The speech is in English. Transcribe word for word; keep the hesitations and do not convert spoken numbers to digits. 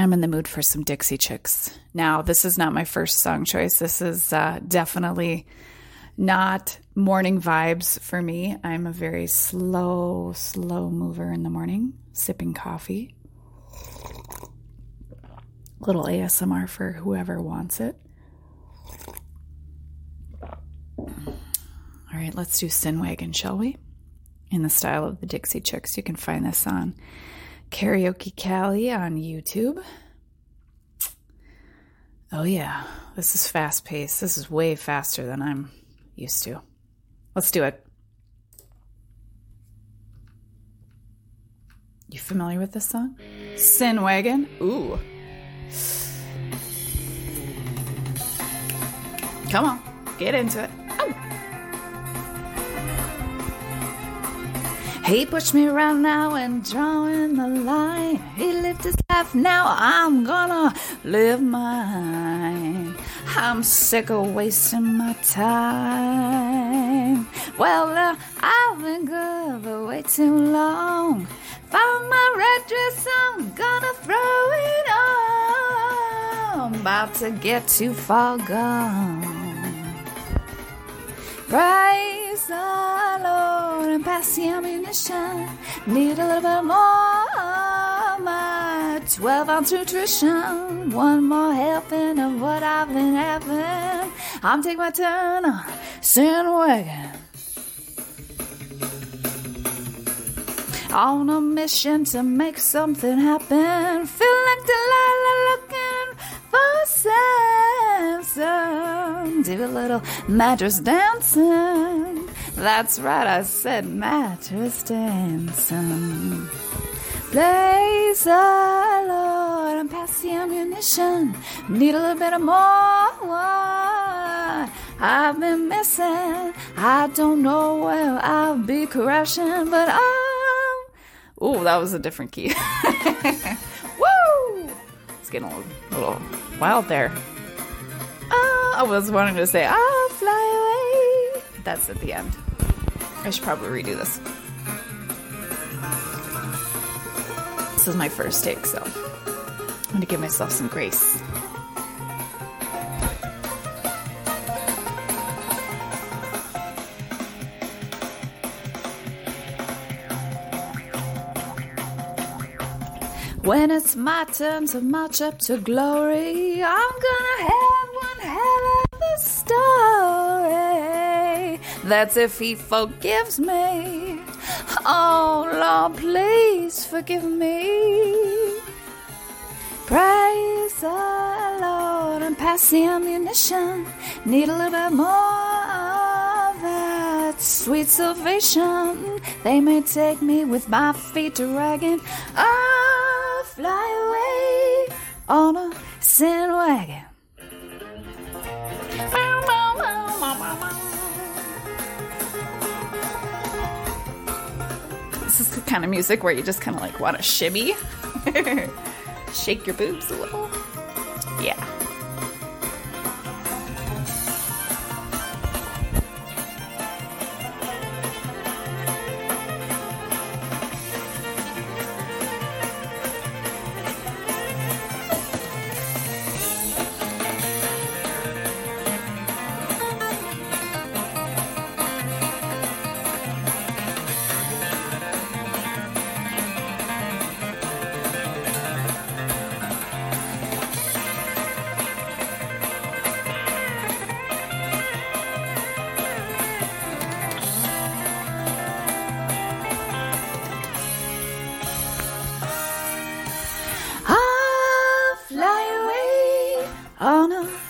I'm in the mood for some Dixie Chicks. Now, this is not my first song choice. This is uh, definitely not morning vibes for me. I'm a very slow, slow mover in the morning, sipping coffee. Little A S M R for whoever wants it. All right, let's do Sin Wagon, shall we? In the style of the Dixie Chicks. You can find this on Karaoke Cali on YouTube. Oh yeah, this is fast paced. This is way faster than I'm used to. Let's do it. You familiar with this song? Sin Wagon? Ooh. Come on, get into it. Oh. He pushed me around now and drawing the line. He lived his life, now I'm gonna live mine. I'm sick of wasting my time. Well, uh, I've been good for way too long. Found my red dress, I'm gonna throw it on. I'm about to get too far gone. Praise the Lord and pass the ammunition. Need a little bit more of my twelve ounce nutrition. One more helping of what I've been having. I'm taking my turn on Sin Wagon. On a mission to make something happen. Feel like Delilah looking for Samson. Do a little mattress dancing. That's right, I said mattress dancing. Praise the Lord and pass the ammunition. Need a little bit of more. I've been missing. I don't know where I'll be crashing, but I'm... Ooh, that was a different key. Woo! It's getting a little, a little wild there. Oh, I was wanting to say, I'll fly away. That's at the end. I should probably redo this. This is my first take, so I'm going to give myself some grace. When it's my turn to march up to glory, I'm gonna have one hell of a story. That's if he forgives me. Oh, Lord, please forgive me. Praise the Lord and pass the ammunition. Need a little bit more of that sweet salvation. They may take me with my feet dragging. I'll fly away on a Sin Wagon. This is the kind of music where you just kind of like want to shimmy. Shake your boobs a little. Yeah. On a